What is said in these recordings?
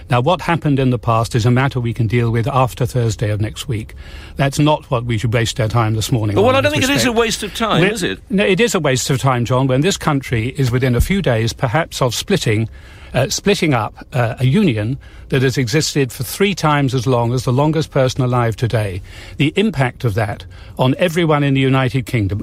Now, what happened in the past is a matter we can deal with after Thursday of next week. That's not what we should waste our time this morning on. Well, I don't think it is a waste of time, is it? No, it is a waste of time, John, when this country is within a few days, perhaps, of splitting up a union that has existed for 3 times as long as the longest person alive today. The impact of that on everyone in the United Kingdom,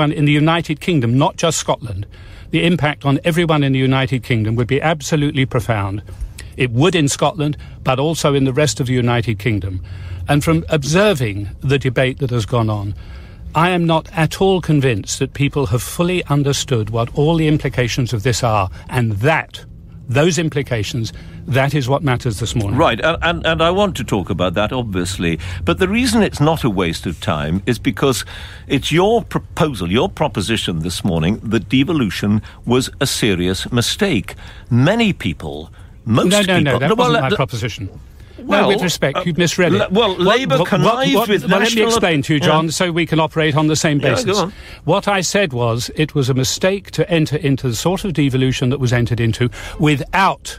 not just Scotland, the impact on everyone in the United Kingdom would be absolutely profound. It would in Scotland, but also in the rest of the United Kingdom. And from observing the debate that has gone on, I am not at all convinced that people have fully understood what all the implications of this are, and those implications, that is what matters this morning. Right, and I want to talk about that, obviously. But the reason it's not a waste of time is because it's your proposal, your proposition this morning, that devolution was a serious mistake. Many people, most people... No, that wasn't my proposition. Well, with respect, you've misread it. Labour connived with national... Let me explain to you, John, so we can operate on the same basis. Go on. What I said was it was a mistake to enter into the sort of devolution that was entered into without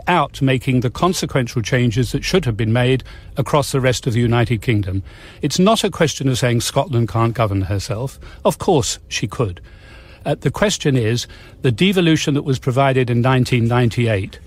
making the consequential changes that should have been made across the rest of the United Kingdom. It's not a question of saying Scotland can't govern herself. Of course she could. The question is, the devolution that was provided in 1998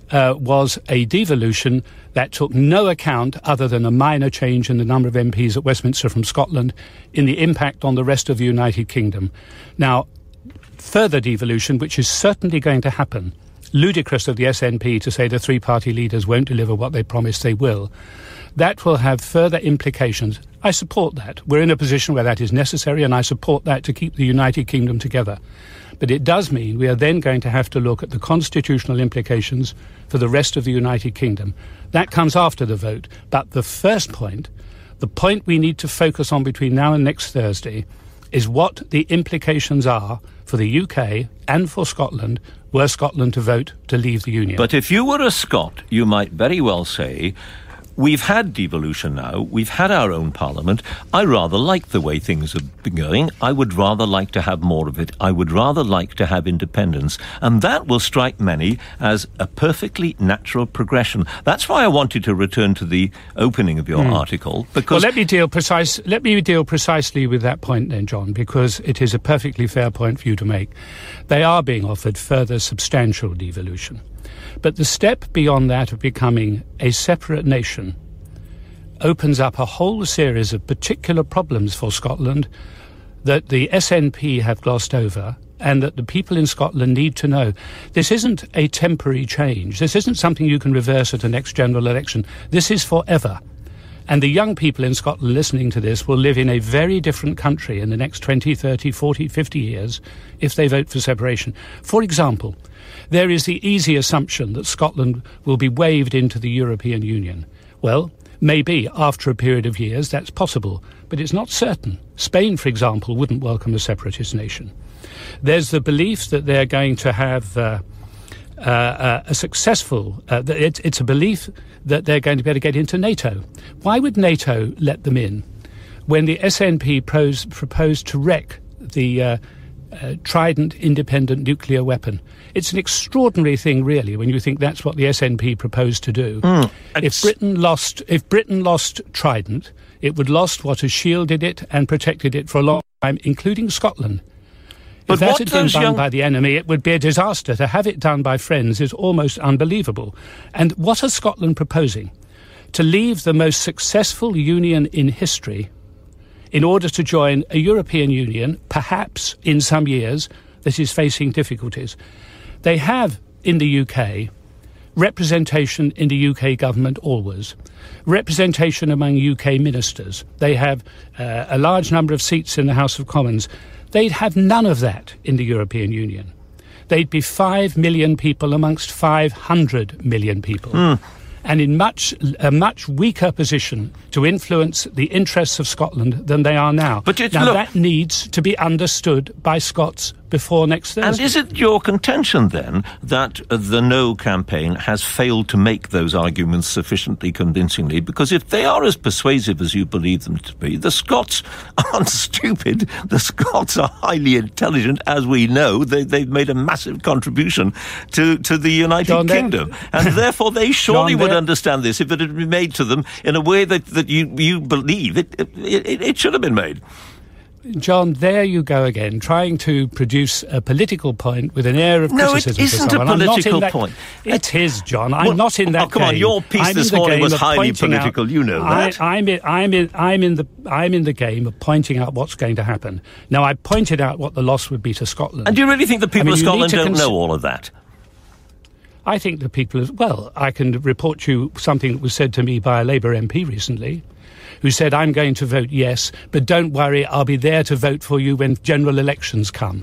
was a devolution that took no account, other than a minor change in the number of MPs at Westminster from Scotland, in the impact on the rest of the United Kingdom. Now, further devolution, which is certainly going to happen, ludicrous of the SNP to say the 3-party leaders won't deliver what they promised they will, that will have further implications. I support that. We're in a position where that is necessary, and I support that to keep the United Kingdom together. But it does mean we are then going to have to look at the constitutional implications for the rest of the United Kingdom. That comes after the vote. But the first point, the point we need to focus on between now and next Thursday, is what the implications are for the UK and for Scotland were Scotland to vote to leave the Union. But if you were a Scot, you might very well say, we've had devolution now, we've had our own parliament, I rather like the way things have been going, I would rather like to have more of it, I would rather like to have independence, and that will strike many as a perfectly natural progression. That's why I wanted to return to the opening of your article, because... Well, let me deal precisely with that point then, John, because it is a perfectly fair point for you to make. They are being offered further substantial devolution. But the step beyond that of becoming a separate nation opens up a whole series of particular problems for Scotland that the SNP have glossed over, and that the people in Scotland need to know. This isn't a temporary change. This isn't something you can reverse at the next general election. This is forever. And the young people in Scotland listening to this will live in a very different country in the next 20, 30, 40, 50 years if they vote for separation. For example, there is the easy assumption that Scotland will be waved into the European Union. Well, maybe after a period of years that's possible, but it's not certain. Spain, for example, wouldn't welcome a separatist nation. There's the belief that they're going to have a successful... it's a belief that they're going to be able to get into NATO. Why would NATO let them in when the SNP proposed to wreck the Trident independent nuclear weapon? It's an extraordinary thing, really, when you think that's what the SNP proposed to do. If Britain lost Trident, it would lost what has shielded it and protected it for a long time, including Scotland. If that had been done by the enemy, it would be a disaster. To have it done by friends is almost unbelievable. And what is Scotland proposing? To leave the most successful union in history in order to join a European Union, perhaps in some years, that is facing difficulties. They have, in the UK, representation in the UK government always, representation among UK ministers. They have a large number of seats in the House of Commons. They'd have none of that in the European Union. They'd be 5 million people amongst 500 million people. And in a much weaker position to influence the interests of Scotland than they are now. That needs to be understood by Scots before next Thursday. And is it your contention, then, that the No campaign has failed to make those arguments sufficiently convincingly? Because if they are as persuasive as you believe them to be, the Scots aren't stupid. The Scots are highly intelligent, as we know. They've made a massive contribution to the United Kingdom. And therefore they surely would understand this if it had been made to them in a way that you believe it should have been made. John, there you go again, trying to produce a political point with an air of criticism. No, it isn't a political point. It is, John. I'm not in that game. Come on, your piece this morning was highly political. You know that. I'm in the game of pointing out what's going to happen. Now, I pointed out what the loss would be to Scotland. And do you really think the people of Scotland don't know all of that? I think the people I can report you something that was said to me by a Labour MP recently, who said, I'm going to vote yes, but don't worry, I'll be there to vote for you when general elections come.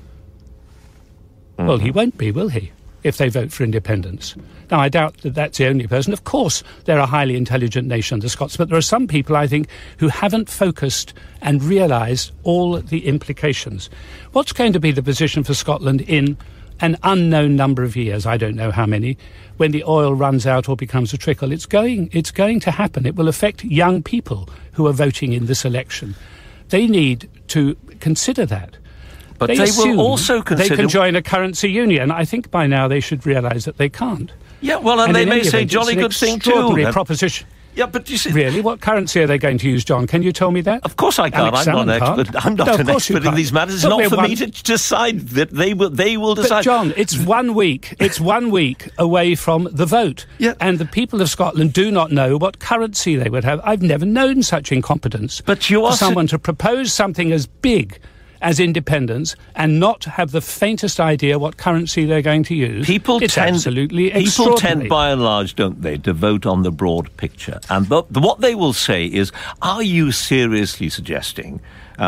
Mm-hmm. Well, he won't be, will he, if they vote for independence? Now, I doubt that that's the only person. Of course, they're a highly intelligent nation, the Scots, but there are some people, I think, who haven't focused and realised all the implications. What's going to be the position for Scotland in an unknown number of years, I don't know how many, when the oil runs out or becomes a trickle? It's going to happen. It will affect young people who are voting in this election. They need to consider that. But they will also consider they can join a currency union. I think by now they should realise that they can't. Yeah, well, and they may say jolly good thing too. Extraordinary proposition. Yeah, but you see... Really? What currency are they going to use, John? Can you tell me that? Of course I can't. I'm not an expert in these matters. It's not for me to decide that they will decide. But, John, it's 1 week. It's 1 week away from the vote. Yeah. And the people of Scotland do not know what currency they would have. I've never known such incompetence. But you are... For someone to propose something as big as independence and not have the faintest idea what currency they're going to use. Absolutely extraordinary. People tend, by and large, don't they, to vote on the broad picture. And what they will say is, are you seriously suggesting,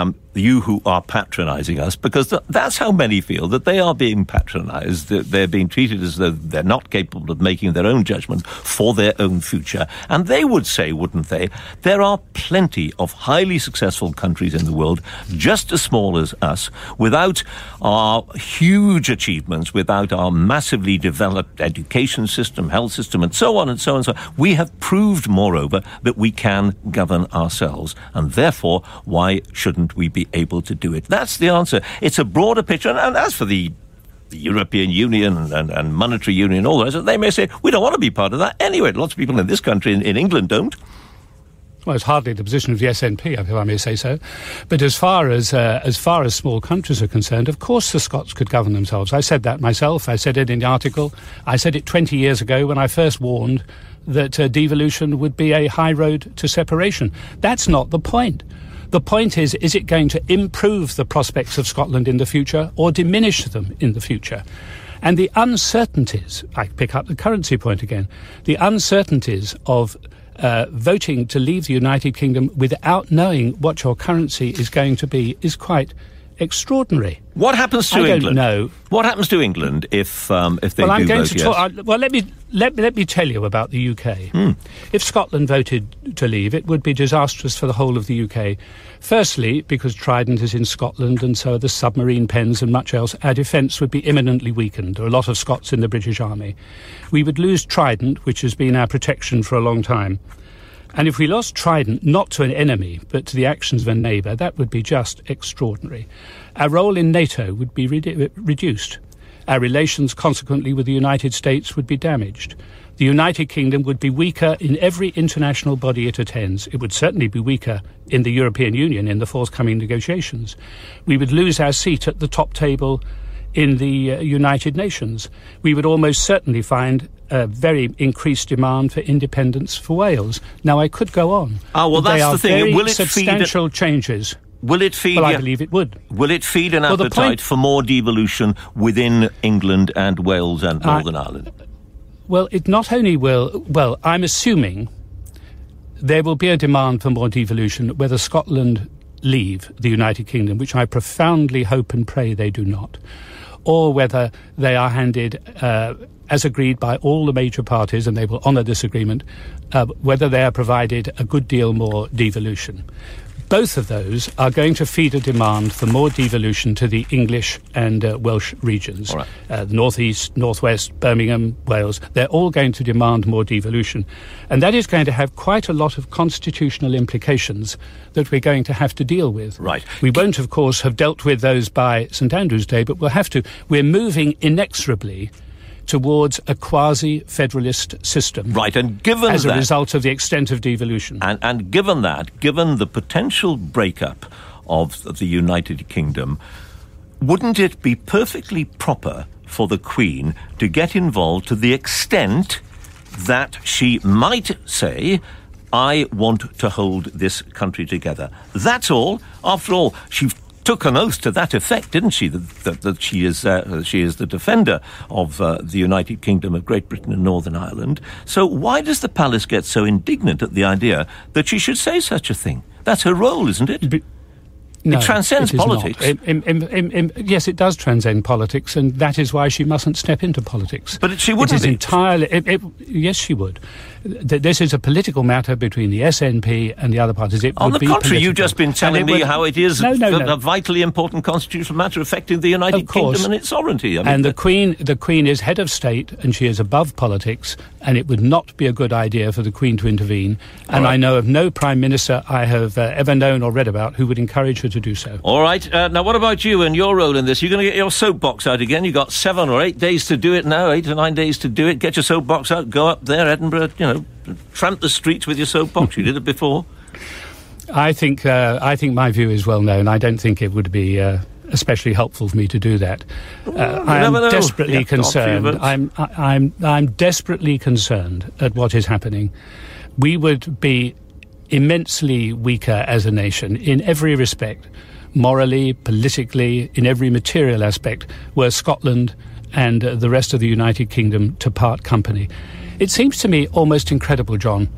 you who are patronising us, because that's how many feel, that they are being patronised, that they're being treated as though they're not capable of making their own judgment for their own future. And they would say, wouldn't they, there are plenty of highly successful countries in the world, just as small as us, without our huge achievements, without our massively developed education system, health system, and so on and so on and so on. We have proved, moreover, that we can govern ourselves. And therefore, why shouldn't we be able to do it? That's the answer. It's a broader picture. And as for the European Union and monetary union and all the rest, they may say, we don't want to be part of that. Anyway, lots of people in this country, in England, don't. Well, it's hardly the position of the SNP, if I may say so. But as far as small countries are concerned, of course the Scots could govern themselves. I said that myself. I said it in the article. I said it 20 years ago when I first warned that devolution would be a high road to separation. That's not the point. The point is it going to improve the prospects of Scotland in the future or diminish them in the future? And the uncertainties, I pick up the currency point again, the uncertainties of voting to leave the United Kingdom without knowing what your currency is going to be is quite extraordinary. What happens to England? I don't know. What happens to England if they do vote yes? Well, let me tell you about the UK. If Scotland voted to leave, it would be disastrous for the whole of the UK. Firstly, because Trident is in Scotland and so are the submarine pens and much else, our defence would be imminently weakened. There are a lot of Scots in the British Army. We would lose Trident, which has been our protection for a long time. And if we lost Trident, not to an enemy, but to the actions of a neighbour, that would be just extraordinary. Our role in NATO would be reduced. Our relations, consequently, with the United States would be damaged. The United Kingdom would be weaker in every international body it attends. It would certainly be weaker in the European Union in the forthcoming negotiations. We would lose our seat at the top table in the United Nations. We would almost certainly find a very increased demand for independence for Wales. Now, I could go on. Well, that's the thing. Will it substantial changes. Will it feed? Well, I believe it would. Will it feed an appetite for more devolution within England and Wales and Northern Ireland? Well, it not only will... Well, I'm assuming there will be a demand for more devolution whether Scotland leave the United Kingdom, which I profoundly hope and pray they do not, or whether they are handed, as agreed by all the major parties, and they will honour this agreement, whether they are provided a good deal more devolution. Both of those are going to feed a demand for more devolution to the English and Welsh regions. All right. The northeast, northwest, Birmingham, Wales, they're all going to demand more devolution. And that is going to have quite a lot of constitutional implications that we're going to have to deal with. Right. We won't, of course, have dealt with those by St Andrew's Day, but we'll have to. We're moving inexorably towards a quasi-federalist system. Right, and given as a that, result of the extent of devolution. And given that, given the potential breakup of the United Kingdom, wouldn't it be perfectly proper for the Queen to get involved to the extent that she might say, I want to hold this country together? That's all. After all, she took an oath to that effect, didn't she? That she is the defender of the United Kingdom of Great Britain and Northern Ireland. So why does the palace get so indignant at the idea that she should say such a thing? That's her role, isn't it? No, it transcends politics. Yes, it does transcend politics, and that is why she mustn't step into politics. But she wouldn't. It is entirely. Yes, she would. This is a political matter between the SNP and the other parties. On the contrary, you've just been telling me how it is a vitally important constitutional matter affecting the United Kingdom and its sovereignty. And the Queen is head of state, and she is above politics, and it would not be a good idea for the Queen to intervene. And I know of no Prime Minister I have ever known or read about who would encourage her to do so. All right. Now, what about you and your role in this? You're going to get your soapbox out again. You've got 7 or 8 days to do it now, 8 or 9 days to do it. Get your soapbox out, go up there, Edinburgh, tramp the streets with your soapbox. You did it before. I think my view is well known. I don't think it would be especially helpful for me to do that. I'm desperately concerned. I'm desperately concerned at what is happening. We would be immensely weaker as a nation in every respect, morally, politically, in every material aspect, were Scotland and the rest of the United Kingdom to part company. It seems to me almost incredible, John.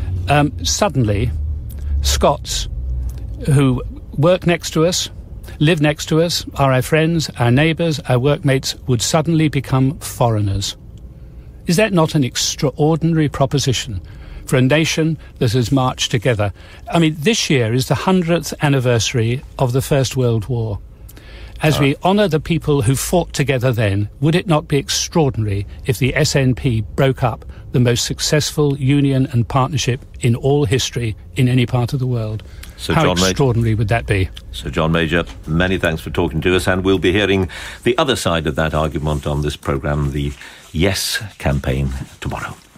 Suddenly, Scots who work next to us, live next to us, are our friends, our neighbours, our workmates, would suddenly become foreigners. Is that not an extraordinary proposition for a nation that has marched together? I mean, this year is the 100th anniversary of the First World War. As we honour the people who fought together then, would it not be extraordinary if the SNP broke up the most successful union and partnership in all history in any part of the world? How extraordinary would that be? Sir John Major, many thanks for talking to us, and we'll be hearing the other side of that argument on this programme, the Yes campaign, tomorrow.